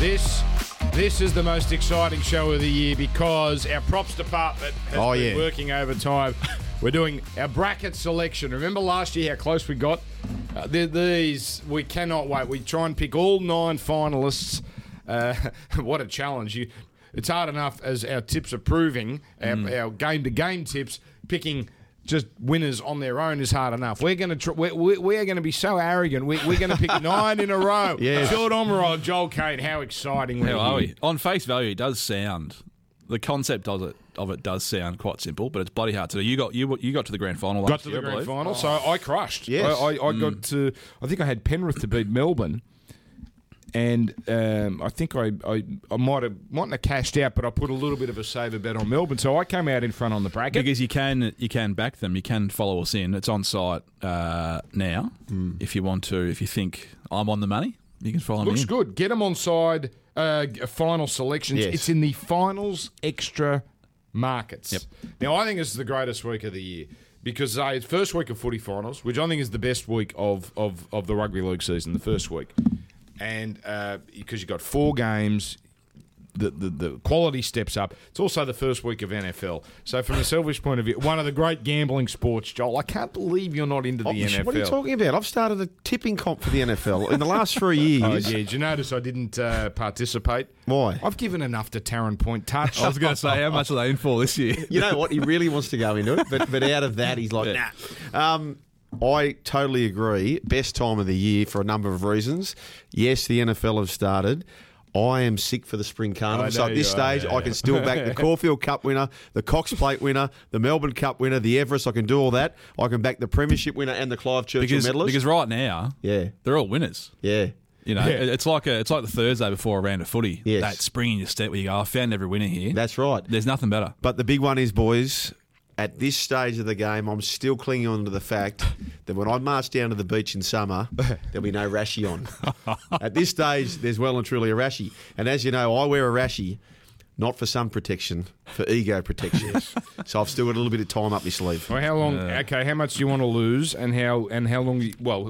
This is the most exciting show of the year because our props department has been working overtime. We're doing our bracket selection. Remember last year how close we got? These, we cannot wait. We try and pick all 9 finalists. What a challenge. It's hard enough as our tips are proving, our game-to-game tips, picking just winners on their own is hard enough. We're going to we are going to be so arrogant. We're going to pick 9 in a row. Yes. Sean Omerod, Joel Kane, how exciting! How are we? On face value, it does sound. The concept of it does sound quite simple, but it's bloody hard to do. You got to the grand final. Got to the grand final, so I crushed. Yes. I got to. I think I had Penrith to beat Melbourne. And I think I mightn't have cashed out, but I put a little bit of a saver bet on Melbourne, so I came out in front on the bracket. Because you can back them, you can follow us in. It's on site now. If you want to, if you think I'm on the money, you can follow me. Looks in. good. Get them on side. Final selections. Yes. It's in the finals extra markets. Yep. Now I think this is the greatest week of the year. Because it's first week of footy finals, which I think is the best week of the rugby league season, the first week. And because you've got 4 games, the quality steps up. It's also the first week of NFL. So from a selfish point of view, one of the great gambling sports, Joel, I can't believe you're not into the NFL. What are you talking about? I've started a tipping comp for the NFL in the last 3 years. Oh, yeah. Did you notice I didn't participate? Why? I've given enough to Tarrant Point Touch. I was going to say, how much are they in for this year? You know what? He really wants to go into it, but out of that, he's like, nah. I totally agree. Best time of the year for a number of reasons. Yes, the NFL have started. I am sick for the Spring Carnival. So at this stage, I can still back the Caulfield Cup winner, the Cox Plate winner, the Melbourne Cup winner, the Everest. I can do all that. I can back the Premiership winner and the Clive Churchill medalist. Because right now, they're all winners. Yeah. You know, it's like the Thursday before a round of footy. Yes. That spring in your step where you go, I found every winner here. That's right. There's nothing better. But the big one is, boys, at this stage of the game, I'm still clinging on to the fact that when I march down to the beach in summer, there'll be no rashie on. At this stage, there's well and truly a rashie. And as you know, I wear a rashie not for sun protection, for ego protection. So I've still got a little bit of time up my sleeve. Well, how long? Okay, how much do you want to lose, and how long?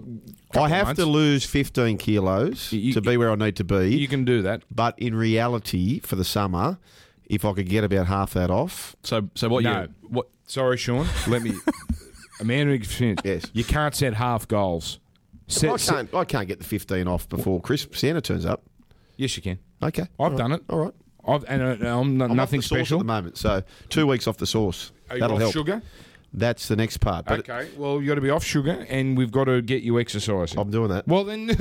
I have to lose 15 kilos to be where I need to be. You can do that, but in reality, for the summer, if I could get about half that off. So what? No. What? Sorry, Sean. Let me. A man who experience. Yes. You can't set half goals. I can't get the 15 off before Santa turns up. Yes, you can. Okay. I've done it. All right. I'm nothing off the special sauce at the moment. So 2 weeks off the sauce. Are you That'll off help. sugar? That's the next part. But Okay. Well, you got to be off sugar, and we've got to get you exercising. I'm doing that. Well, then,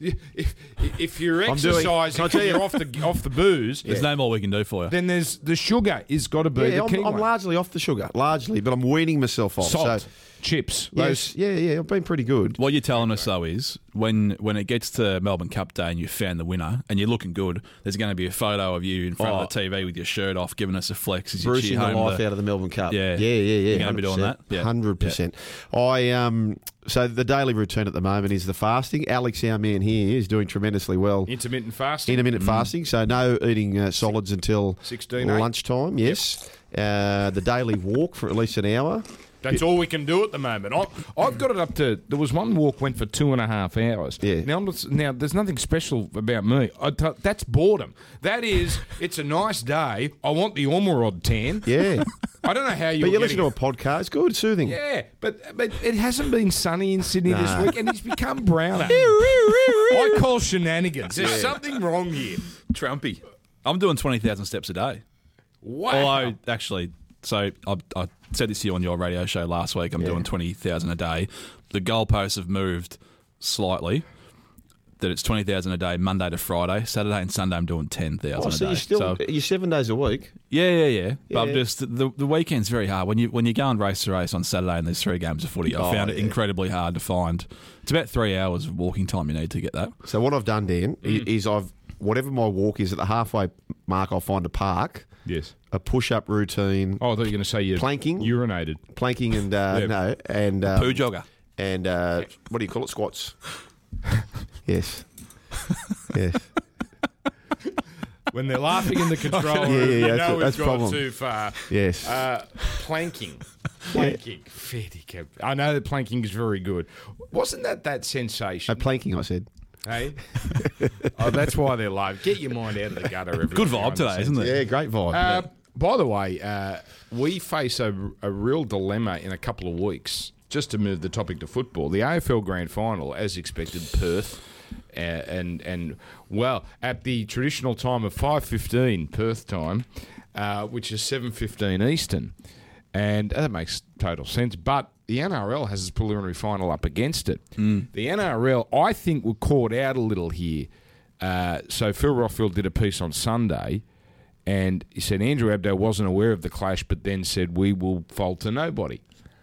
if you're exercising, and you're off the booze, There's no more we can do for you. then there's the sugar is got to be the key I'm one. largely off the sugar, but I'm weaning myself off. Salt, So, chips. yes, yeah, I've been pretty good. What you're telling us, though, is when it gets to Melbourne Cup Day and you've found the winner and you're looking good, there's going to be a photo of you in front of the TV with your shirt off, giving us a flex as you Bruising cheer the home. life out of the Melbourne Cup. Yeah. You're going to be doing that? Yeah. 100%. So the daily routine at the moment is the fasting. Alex, our man here, is doing tremendously well. Intermittent fasting. Intermittent fasting, so no eating solids until 16, lunchtime, yes. The daily walk for at least an hour. That's all we can do at the moment. I've got it up to. There was one walk went for 2.5 hours. Yeah. Now there's nothing special about me. That's boredom. That is, it's a nice day. I want the Ormerod tan. Yeah. I don't know how you. But you listen to a podcast. It's good, soothing. Yeah, but it hasn't been sunny in Sydney this week, and he's become browner. I call shenanigans. There's something wrong here. Trumpy. I'm doing 20,000 steps a day. Wow. Although, actually, so I said this to you on your radio show last week. I'm doing 20,000 a day. The goalposts have moved slightly. That it's 20,000 a day, Monday to Friday. Saturday and Sunday, I'm doing 10,000 a day. You're 7 days a week. Yeah. But I'm just the weekend's very hard when you go and race to race on Saturday and there's 3 games of footy. I found it incredibly hard to find. It's about 3 hours of walking time you need to get that. So what I've done, Dan, is whatever my walk is at the halfway mark, I'll find a park. Yes. A push-up routine. Oh, I thought you were going to say you planking, urinated, planking, and poo jogger, and what do you call it? Squats. Yes. When they're laughing in the control room, you know that's we've gone problem. too far. Yes. Planking. Fair dinkum. I know that planking is very good. Wasn't that sensation? Planking, I said. Hey? That's why they're low. Get your mind out of the gutter. Good vibe today, isn't it? Yeah, great vibe. By the way, we face a real dilemma in a couple of weeks. Just to move the topic to football, the AFL Grand Final, as expected, Perth, and at the traditional time of 5:15 Perth time, which is 7:15 Eastern, and that makes total sense. But the NRL has its preliminary final up against it. The NRL, I think, were caught out a little here. So Phil Rothfield did a piece on Sunday, and he said Andrew Abdo wasn't aware of the clash, but then said we will fold to nobody.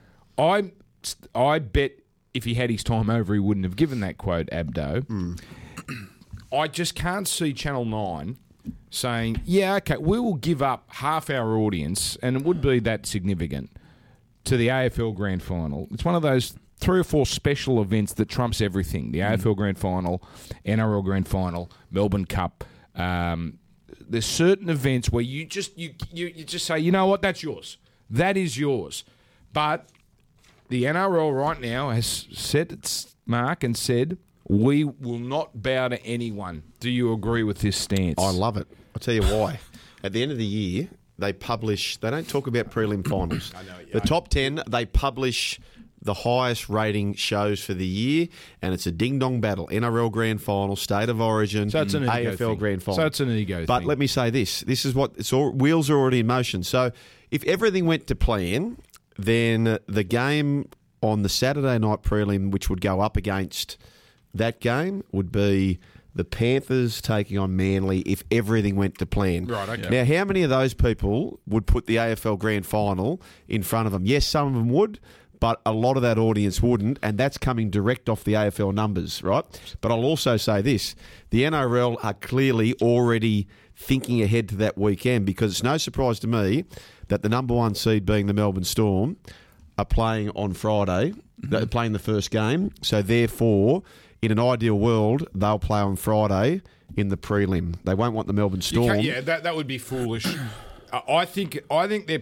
I bet if he had his time over, he wouldn't have given that quote, Abdo. I just can't see Channel 9 saying, yeah, okay, we will give up half our audience, and it would be that significant, to the AFL Grand Final. It's one of those 3 or 4 special events that trumps everything. The AFL Grand Final, NRL Grand Final, Melbourne Cup. There's certain events where you just say, you know what, that's yours. That is yours. But the NRL right now has set its mark and said, we will not bow to anyone. Do you agree with this stance? I love it. I'll tell you why. At the end of the year, they don't talk about prelim finals. I know. The top 10, they publish the highest rating shows for the year, and it's a ding-dong battle. NRL Grand Final, State of Origin, so it's an AFL Grand Final. So it's an ego But thing. let me say this. This is what... wheels are already in motion. So if everything went to plan, then the game on the Saturday night prelim, which would go up against that game, would be the Panthers taking on Manly if everything went to plan. Right, okay. Now, how many of those people would put the AFL Grand Final in front of them? Yes, some of them would, but a lot of that audience wouldn't, and that's coming direct off the AFL numbers, right? But I'll also say this. The NRL are clearly already thinking ahead to that weekend, because it's no surprise to me that the number 1 seed, being the Melbourne Storm, are playing on Friday. They're playing the first game. So, therefore, in an ideal world, they'll play on Friday in the prelim. They won't want the Melbourne Storm. Yeah, that would be foolish. I think they've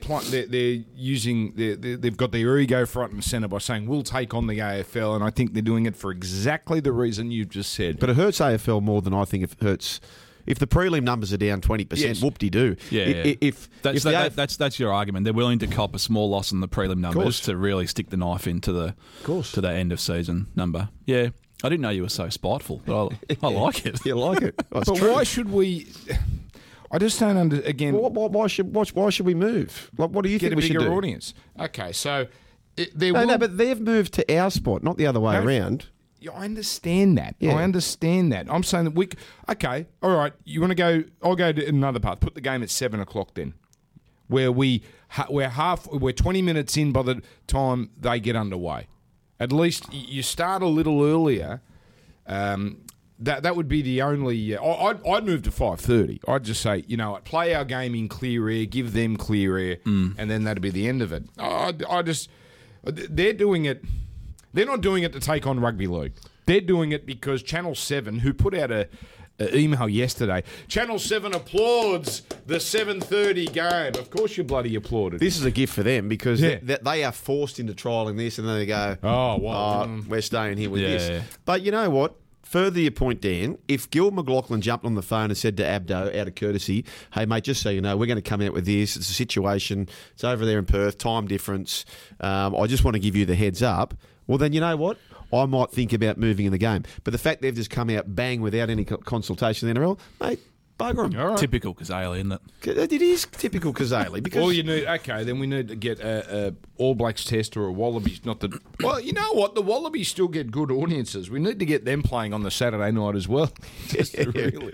got their ego front and centre by saying we'll take on the AFL, and I think they're doing it for exactly the reason you've just said. But it hurts AFL more than I think it hurts. If the prelim numbers are down 20%, yes. Whoop-de-doo. Yeah. That's your argument. They're willing to cop a small loss in the prelim numbers to really stick the knife into the end of season number. Yeah, I didn't know you were so spiteful, but I like it. You like it? But why should we? I just don't again. Why should we move? Like, what do you think we should do? Get a bigger audience. Okay, so no, but they've moved to our spot, not the other way around. Yeah, I understand that. Yeah. I understand that. I'm saying that okay, all right. You want to go? I'll go to another part. Put the game at 7:00 then, where we're 20 minutes in by the time they get underway. At least you start a little earlier. That would be the only. I'd move to 5:30. I'd just say, you know, play our game in clear air, give them clear air, and then that'd be the end of it. They're doing it. They're not doing it to take on rugby league. They're doing it because Channel 7, who put out a email yesterday, Channel 7 applauds the 7:30 game. Of course you bloody applauded. This is a gift for them because they are forced into trialling this, and then they go, we're staying here with this. Yeah. But you know what? Further your point, Dan, if Gil McLaughlin jumped on the phone and said to Abdo, out of courtesy, hey, mate, just so you know, we're going to come out with this. It's a situation. It's over there in Perth, time difference. I just want to give you the heads up. Well, then you know what? I might think about moving in the game. But the fact they've just come out bang without any consultation with the NRL, mate, bugger them. Right. Typical Kazali, isn't it? It is typical Kazali. Because all you need, then we need to get a All Blacks test or a Wallabies. Well, you know what? The Wallabies still get good audiences. We need to get them playing on the Saturday night as well. Okay,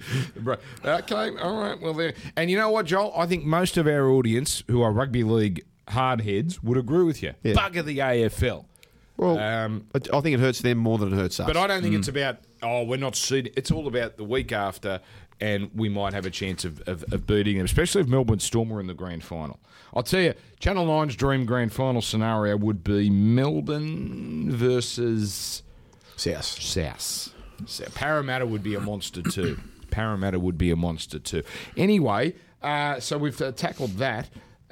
all right. Well, there. And you know what, Joel? I think most of our audience who are rugby league hardheads would agree with you. Yeah. Bugger the AFL. Well, I think it hurts them more than it hurts us. But I don't think it's about, we're not seeding. It's all about the week after, and we might have a chance of beating them, especially if Melbourne Storm were in the grand final. I'll tell you, Channel 9's dream grand final scenario would be Melbourne versus South. Parramatta would be a monster too. Anyway, so we've tackled that.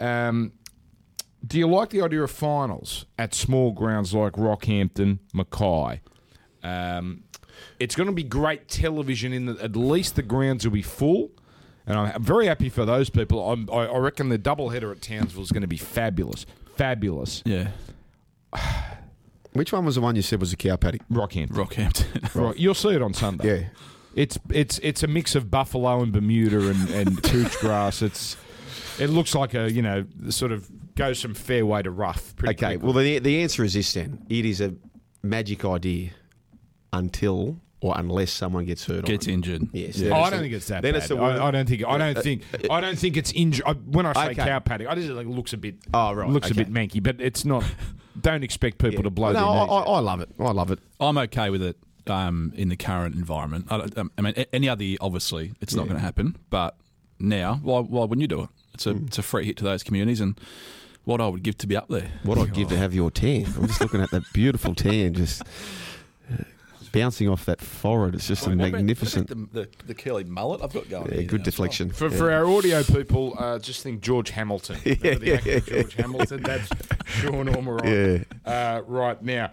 Do you like the idea of finals at small grounds like Rockhampton, Mackay? It's going to be great television in that at least the grounds will be full. And I'm very happy for those people. I reckon the doubleheader at Townsville is going to be fabulous. Fabulous. Yeah. Which one was the one you said was a cow paddock? Rockhampton. Right. You'll see it on Sunday. Yeah. It's a mix of buffalo and Bermuda and couch grass. It looks like sort of goes from fairway to rough. Okay, quickly. well, the answer is this then. It is a magic idea until or unless someone gets hurt. Gets injured. Yes. Yeah. I don't think it's that bad. I don't think it's injured. When I say cow paddock, I just think it looks a bit. Oh, right. Looks a bit manky, but it's not. Don't expect people to blow their No, knees out. I love it. I love it. I'm okay with it in the current environment. I mean, any other year, obviously, it's not going to happen. But now, why wouldn't you do it? It's a free hit to those communities, and what I would give to be up there. What I'd give to have your tan. I'm just looking at that beautiful tan just bouncing off that forehead. It's just magnificent. The curly mullet I've got going. Yeah, good deflection. For our audio people, just think George Hamilton. Remember the actor George Hamilton? That's Sean Ormeron. Yeah. Right now.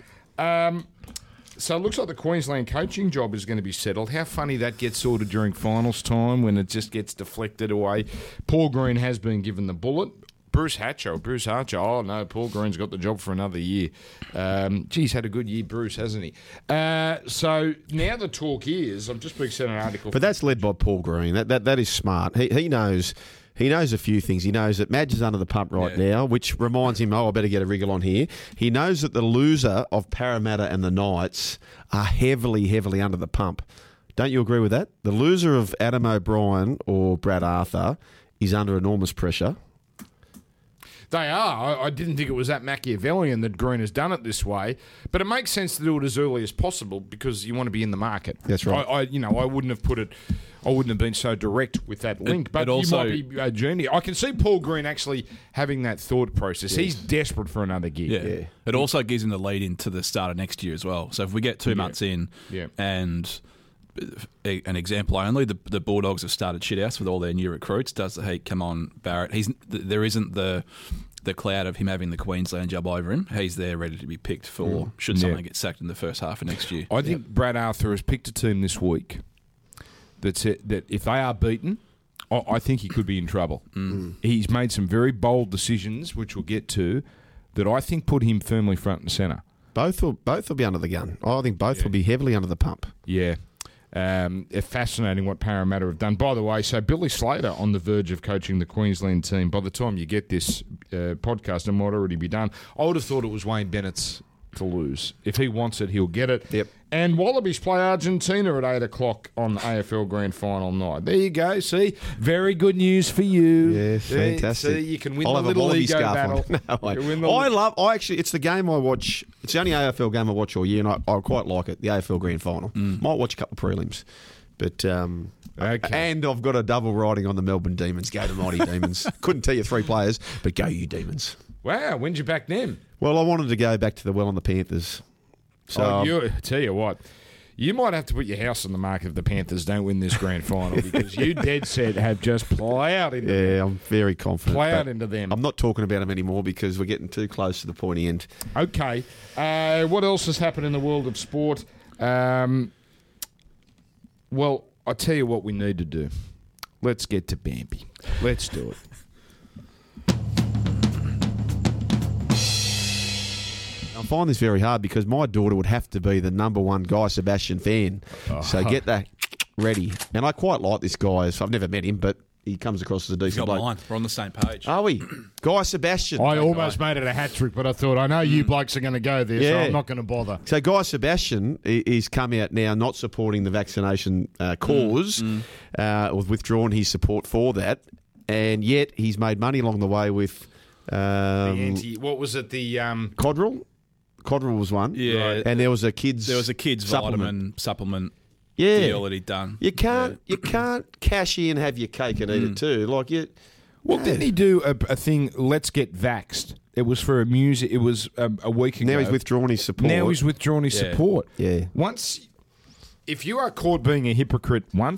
So it looks like the Queensland coaching job is going to be settled. How funny that gets sorted during finals time when it just gets deflected away. Paul Green has been given the bullet. Bruce Archer. Oh, no, Paul Green's got the job for another year. He's had a good year, Bruce, hasn't he? So now the talk is, I've just been sent an article. But that's led by Paul Green. That is smart. He knows a few things. He knows that Madge is under the pump right now, which reminds him, I better get a wriggle on here. He knows that the loser of Parramatta and the Knights are heavily, heavily under the pump. Don't you agree with that? The loser of Adam O'Brien or Brad Arthur is under enormous pressure. They are. I didn't think it was that Machiavellian that Green has done it this way, but it makes sense to do it as early as possible because you want to be in the market. That's right. I wouldn't have put it. I wouldn't have been so direct with that link, but also, you might be a genius. I can see Paul Green actually having that thought process. Yes. He's desperate for another gig. Yeah. It also gives him the lead into the start of next year as well. So if we get 2 months in, and an example only, the Bulldogs have started shithouse with all their new recruits. Does the heat come on Barrett? There isn't the cloud of him having the Queensland job over him. He's there ready to be picked for should someone get sacked in the first half of next year. I think Brad Arthur has picked a team this week that if they are beaten, I think he could be in trouble. He's made some very bold decisions, which we'll get to, that I think put him firmly front and centre. Both will be under the gun. I think both will be heavily under the pump. Yeah. Fascinating what Parramatta have done. By the way, so Billy Slater on the verge of coaching the Queensland team. By the time you get this podcast, it might already be done. I would have thought it was Wayne Bennett's to lose. If he wants it, he'll get it. Yep. And Wallabies play Argentina at 8 o'clock on the AFL Grand Final night. There you go. See, very good news for you. Yeah, fantastic. See, you can win I'll the little ego battle. It's the game I watch. It's the only AFL game I watch all year, and I quite like it. The AFL Grand Final. Might watch a couple of prelims, but okay. And I've got a double riding on the Melbourne Demons. Go the mighty Demons. Couldn't tell you 3 players, but go you Demons. Wow, when'd you back them? Well, I wanted to go back to the well on the Panthers. So tell you what, you might have to put your house on the market if the Panthers don't win this grand final because you dead set have just ploughed into them. Yeah, I'm very confident. Ploughed into them. I'm not talking about them anymore because we're getting too close to the pointy end. Okay. What else has happened in the world of sport? Well, I'll tell you what we need to do. Let's get to Bambi. Let's do it. I find this very hard because my daughter would have to be the number one Guy Sebastian fan. So get that ready. And I quite like this guy. I've never met him, but he comes across as a decent bloke. Mine. We're on the same page. Are we? Guy Sebastian. I almost made it a hat trick, but I thought, I know you blokes are going to go there, so I'm not going to bother. So Guy Sebastian is come out now not supporting the vaccination cause, withdrawn his support for that, and yet he's made money along the way with... what was it? The... Codral? Codral was one. Yeah. Right. And there was a kids vitamin supplement deal that he'd done. You can't cash in, have your cake and eat it too. Like you. Well, didn't he do a thing, let's get vaxxed? It was for a music, it was a week ago. Now he's withdrawn his support. support. Yeah. If you are caught being a hypocrite once,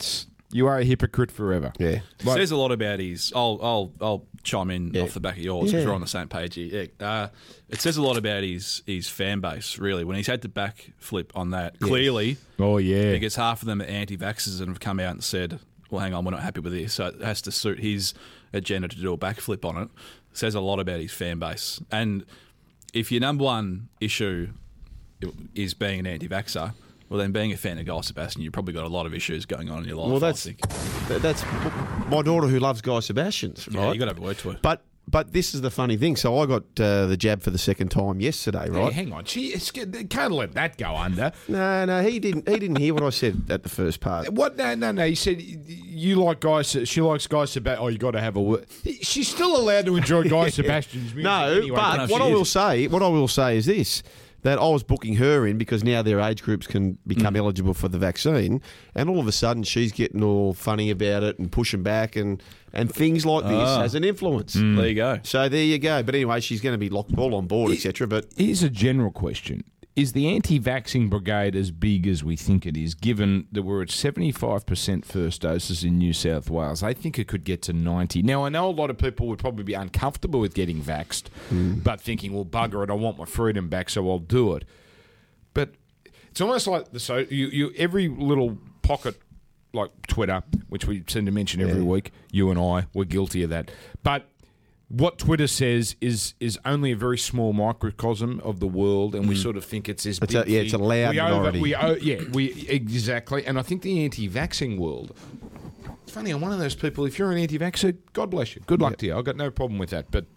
you are a hypocrite forever. Yeah. Says a lot about his. I'll chime in off the back of yours because we're on the same page here. Yeah. It says a lot about his fan base, really, when he's had to backflip on that. Clearly, because half of them are anti-vaxxers and have come out and said, well, hang on, we're not happy with this. So it has to suit his agenda to do a backflip on it. Says a lot about his fan base. And if your number one issue is being an anti-vaxxer, well, then being a fan of Guy Sebastian, you've probably got a lot of issues going on in your life. Well, that's my daughter who loves Guy Sebastian's, right? Yeah, you got to have a word to her. But this is the funny thing. So I got the jab for the second time yesterday, right? Hey, hang on, can't let that go under. No, he didn't hear what I said at the first part. What? No. He said you like Guy. She likes Guy Sebastian. Oh, you got to have a word. She's still allowed to enjoy Guy Sebastian's music. No, anyway. but what I will say is this. That I was booking her in because now their age groups can become eligible for the vaccine, and all of a sudden she's getting all funny about it and pushing back, and things like this has an influence. There you go. So there you go. But anyway, she's going to be locked all on board, etc. But here's a general question. Is the anti-vaxxing brigade as big as we think it is, given that we're at 75% first doses in New South Wales? I think it could get to 90%. Now, I know a lot of people would probably be uncomfortable with getting vaxxed, but thinking, well, bugger it, I want my freedom back, so I'll do it. But it's almost like every little pocket, like Twitter, which we seem to mention every week, you and I, we're guilty of that. But what Twitter says is only a very small microcosm of the world, and we sort of think it's this big thing. It's a loud minority. Exactly. And I think the anti-vaxxing world, it's funny, I'm one of those people, if you're an anti-vaxxer, God bless you. Good luck to you. I've got no problem with that. But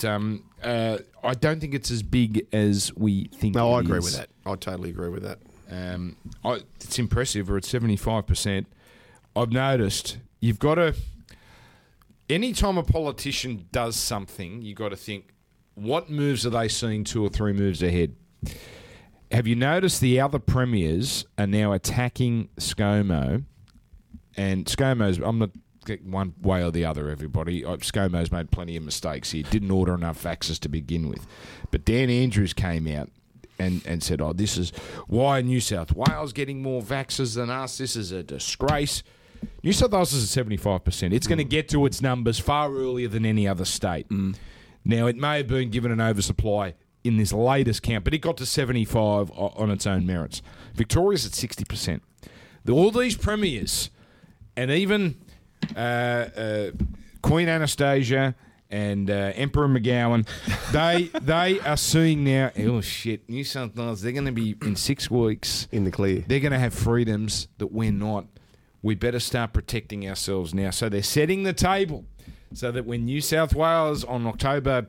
I don't think it's as big as we think I agree with that. I totally agree with that. It's impressive. We're at 75%. I've noticed you've got to... Anytime a politician does something, you've got to think, what moves are they seeing 2 or 3 moves ahead? Have you noticed the other premiers are now attacking ScoMo? And ScoMo's, I'm not one way or the other, everybody. ScoMo's made plenty of mistakes here. Didn't order enough vaxxers to begin with. But Dan Andrews came out and said, this is why New South Wales getting more vaxxers than us. This is a disgrace. New South Wales is at 75%. It's going to get to its numbers far earlier than any other state. Now, it may have been given an oversupply in this latest count, but it got to 75 on its own merits. Victoria's at 60%. All these premiers, and even Queen Anastasia and Emperor McGowan, they are seeing now, New South Wales, they're going to be, in 6 weeks, in the clear. They're going to have freedoms that we're not. We better start protecting ourselves now. So they're setting the table so that when New South Wales on October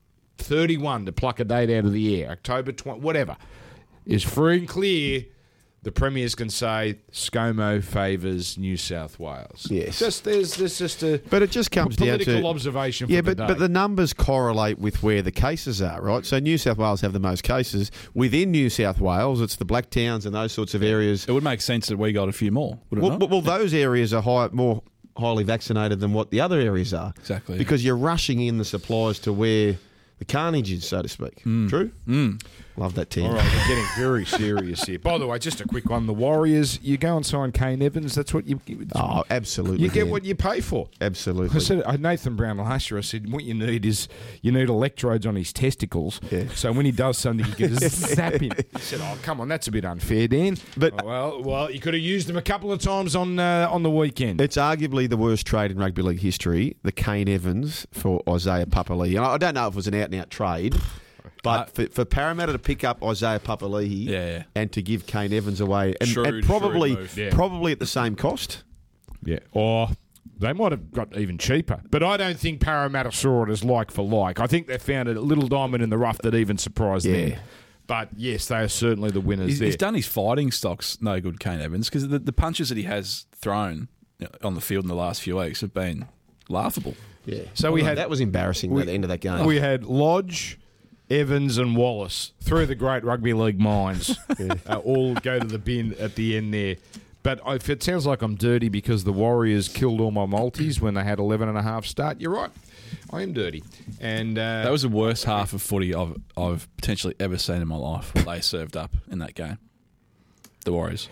31, to pluck a date out of the air, October 20, whatever, is free and clear, the premiers can say ScoMo favours New South Wales. Yes. There's just a but it just comes down to political observation for the day. But the numbers correlate with where the cases are, right? So New South Wales have the most cases. Within New South Wales, it's the black towns and those sorts of areas. It would make sense that we got a few more, would it not? Well, those areas are more highly vaccinated than what the other areas are. Exactly. Because you're rushing in the supplies to where the carnage is, so to speak. True? Love that team. All right, we're getting very serious here. By the way, just a quick one. The Warriors, you go and sign Kane Evans. That's what you... Oh, absolutely. You get what you pay for. Absolutely. I said, Nathan Brown last year, I said, what you need is you need electrodes on his testicles. Yeah. So when he does something, you can zap him. He said, come on, that's a bit unfair, Dan. But well, you could have used them a couple of times on the weekend. It's arguably the worst trade in rugby league history, the Kane Evans for Isaiah Papali'i. I don't know if it was an out-and-out trade, but for Parramatta to pick up Isaiah Papali'i and to give Kane Evans away, and probably at the same cost. Yeah, or they might have got even cheaper. But I don't think Parramatta saw it as like for like. I think they found a little diamond in the rough that even surprised them. But yes, they are certainly the winners there. He's done his fighting stocks no good, Kane Evans, because the punches that he has thrown on the field in the last few weeks have been laughable. Yeah. So that was embarrassing at the end of that game. We had Lodge, Evans and Wallace, 3 of the great rugby league minds, all go to the bin at the end there. But if it sounds like I'm dirty because the Warriors killed all my multis when they had 11.5 start, you're right. I am dirty. And that was the worst half of footy I've potentially ever seen in my life, what they served up in that game. The Warriors.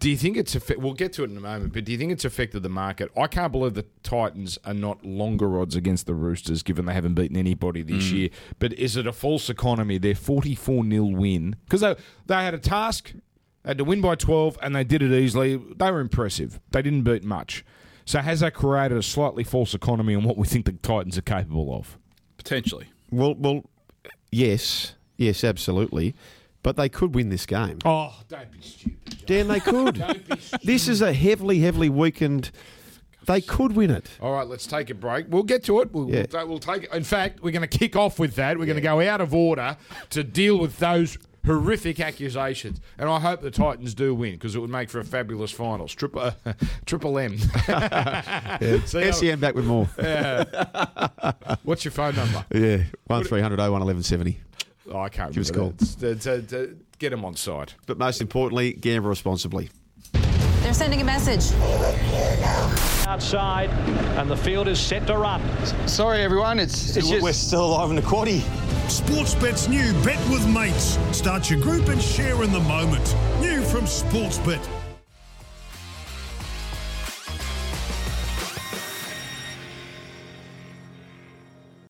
Do you think it's we'll get to it in a moment, but do you think it's affected the market? I can't believe the Titans are not longer odds against the Roosters, given they haven't beaten anybody this year. But is it a false economy? Their 44-0 win, because they had a task, they had to win by 12, and they did it easily. They were impressive. They didn't beat much. So has that created a slightly false economy on what we think the Titans are capable of? Potentially. Well, yes, absolutely. But they could win this game. Oh, don't be stupid, John. Dan, they could. Don't be stupid. This is a heavily weakened. They could win it. All right, let's take a break. We'll get to it. We'll take it. In fact, we're going to kick off with that. We're going to go out of order to deal with those horrific accusations. And I hope the Titans do win, because it would make for a fabulous finals. Triple M. SEN back with more. What's your phone number? Yeah, 1300 01 1170. Oh, I can't Give us a call. Get them on side. But most importantly, gamble responsibly. They're sending a message. Outside, and the field is set to run. Sorry, everyone. It's just... We're still alive in the quaddie. Sportsbet's new Bet with Mates. Start your group and share in the moment. New from Sportsbet.